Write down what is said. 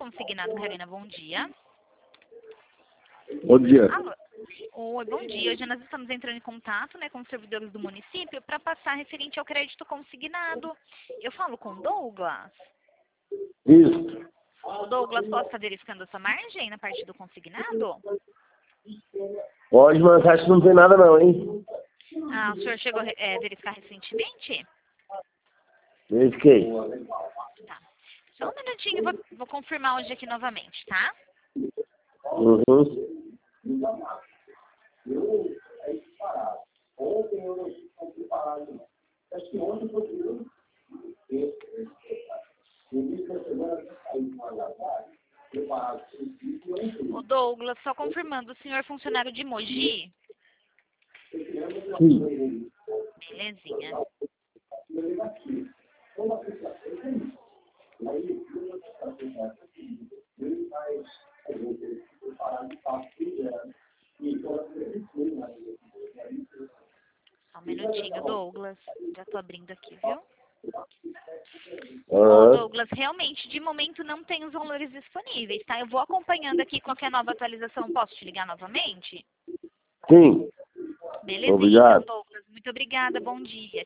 Consignado, Carolina, bom dia. Bom dia. Alô? Oi, bom dia. Hoje nós estamos entrando em contato, né, com os servidores do município para passar referente ao crédito consignado. Eu falo com o Douglas. Isso. O Douglas, posso estar verificando a sua margem na parte do consignado? Pode, mas acho que não tem nada não, hein? Ah, o senhor chegou a verificar recentemente? Verifiquei. Tá. Só um minutinho, vou confirmar hoje aqui novamente, tá? Uhum. O Douglas, só confirmando, o senhor é funcionário de Mogi? Sim. Belezinha. Só um minutinho, Douglas. Já tô abrindo aqui, viu? Ó, Douglas, realmente, de momento não tem os valores disponíveis, tá? Eu vou acompanhando aqui qualquer nova atualização. Posso te ligar novamente? Sim. Belezinha, Obrigado. então, Douglas. Muito obrigada. Bom dia.